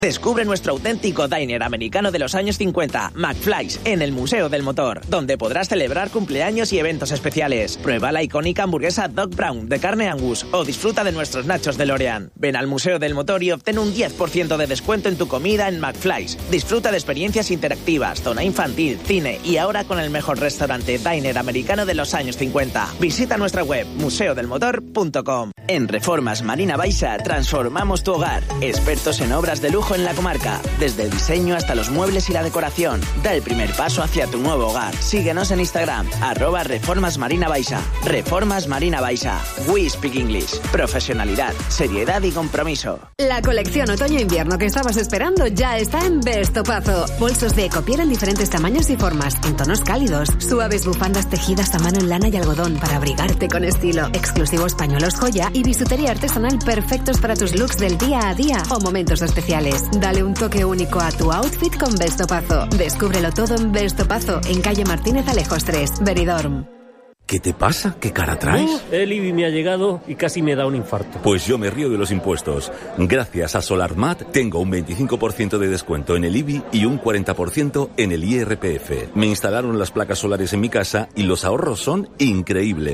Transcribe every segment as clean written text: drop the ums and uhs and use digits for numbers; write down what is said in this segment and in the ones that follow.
Descubre nuestro auténtico diner americano de los años 50, McFly's, en el Museo del Motor, donde podrás celebrar cumpleaños y eventos especiales. Prueba la icónica hamburguesa Doc Brown de carne Angus o disfruta de nuestros nachos DeLorean. Ven al Museo del Motor y obtén un 10% de descuento en tu comida en McFly's. Disfruta de experiencias interactivas, zona infantil, cine y ahora con el mejor restaurante diner americano de los años 50. Visita nuestra web museodelmotor.com. En Reformas Marina Baixa transformamos tu hogar. Expertos en obras de lujo en la comarca, desde el diseño hasta los muebles y la decoración. Da el primer paso hacia tu nuevo hogar. Síguenos en Instagram, @Reformas Marina Baixa. Reformas Marina Baixa. We speak English. Profesionalidad, seriedad y compromiso. La colección otoño-invierno que estabas esperando ya está en Vestopazo. Bolsos de ecopiel en diferentes tamaños y formas, en tonos cálidos. Suaves bufandas tejidas a mano en lana y algodón para abrigarte con estilo. Exclusivos pañuelos joya y bisutería artesanal perfectos para tus looks del día a día o momentos especiales. Dale un toque único a tu outfit con Vestopazo. Descúbrelo todo en Vestopazo, en calle Martínez Alejos 3, Benidorm. ¿Qué te pasa? ¿Qué cara traes? El IBI me ha llegado y casi me da un infarto. Pues yo me río de los impuestos. Gracias a SolarMat tengo un 25% de descuento en el IBI y un 40% en el IRPF. Me instalaron las placas solares en mi casa y los ahorros son increíbles.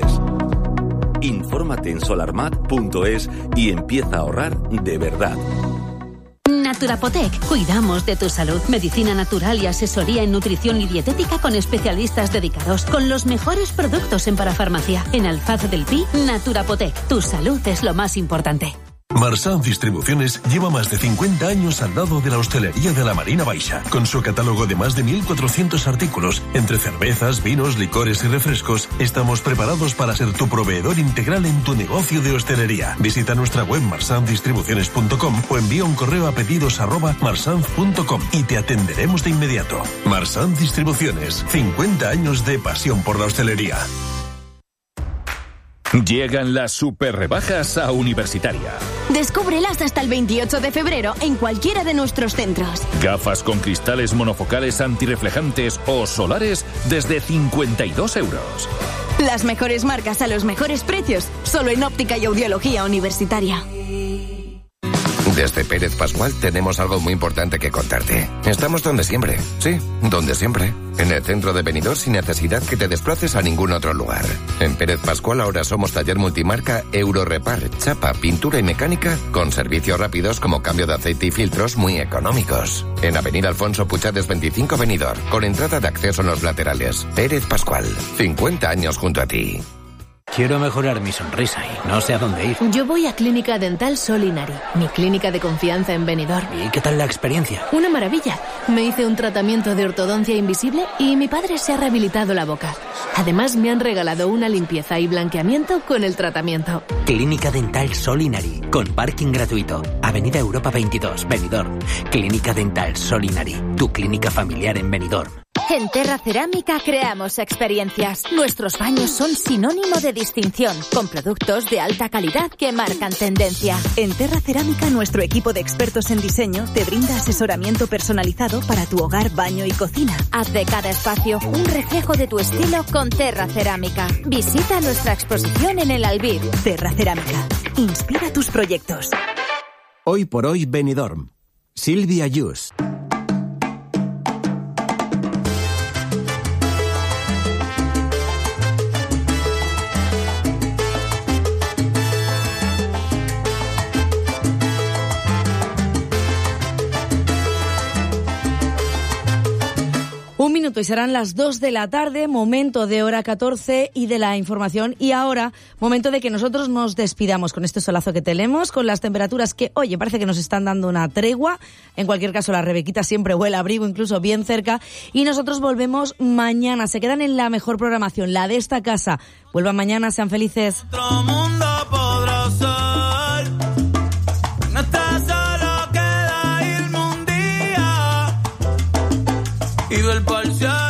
Infórmate en solarmat.es y empieza a ahorrar de verdad. Naturapotec. Cuidamos de tu salud. Medicina natural y asesoría en nutrición y dietética con especialistas dedicados. Con los mejores productos en parafarmacia. En Alfaz del Pi, Naturapotec. Tu salud es lo más importante. Marsan Distribuciones lleva más de 50 años al lado de la hostelería de la Marina Baixa, con su catálogo de más de 1.400 artículos, entre cervezas, vinos, licores y refrescos. Estamos preparados para ser tu proveedor integral en tu negocio de hostelería. Visita nuestra web marsandistribuciones.com o envía un correo a pedidos@marsanz.com y te atenderemos de inmediato. Marsan Distribuciones, 50 años de pasión por la hostelería. Llegan las super rebajas a Universitaria. Descúbrelas hasta el 28 de febrero en cualquiera de nuestros centros. Gafas con cristales monofocales antirreflejantes o solares desde 52 euros. Las mejores marcas a los mejores precios, solo en Óptica y Audiología Universitaria. Desde Pérez Pascual tenemos algo muy importante que contarte. Estamos donde siempre, sí, donde siempre. En el centro de Benidorm sin necesidad que te desplaces a ningún otro lugar. En Pérez Pascual ahora somos taller multimarca Eurorepar, chapa, pintura y mecánica con servicios rápidos como cambio de aceite y filtros muy económicos. En Avenida Alfonso Puchades 25 Benidorm, con entrada de acceso en los laterales. Pérez Pascual, 50 años junto a ti. Quiero mejorar mi sonrisa y no sé a dónde ir. Yo voy a Clínica Dental Solinari, mi clínica de confianza en Benidorm. ¿Y qué tal la experiencia? Una maravilla. Me hice un tratamiento de ortodoncia invisible y mi padre se ha rehabilitado la boca. Además me han regalado una limpieza y blanqueamiento con el tratamiento. Clínica Dental Solinari, con parking gratuito. Avenida Europa 22, Benidorm. Clínica Dental Solinari, tu clínica familiar en Benidorm. En Terra Cerámica creamos experiencias. Nuestros baños son sinónimo de distinción, con productos de alta calidad que marcan tendencia. En Terra Cerámica, nuestro equipo de expertos en diseño te brinda asesoramiento personalizado para tu hogar, baño y cocina. Haz de cada espacio un reflejo de tu estilo con Terra Cerámica. Visita nuestra exposición en el Albir. Terra Cerámica. Inspira tus proyectos. Hoy por hoy, Benidorm. Silvia Yus. Un minuto y serán las 2 de la tarde, momento de hora 14 y de la información. Y ahora, momento de que nosotros nos despidamos con este solazo que tenemos, con las temperaturas que, oye, parece que nos están dando una tregua. En cualquier caso, la Rebequita siempre huele a abrigo, incluso bien cerca. Y nosotros volvemos mañana. Se quedan en la mejor programación, la de esta casa. Vuelvan mañana, sean felices. Otro mundo podrá ser. No estás solo, queda irme un día y ver parcial.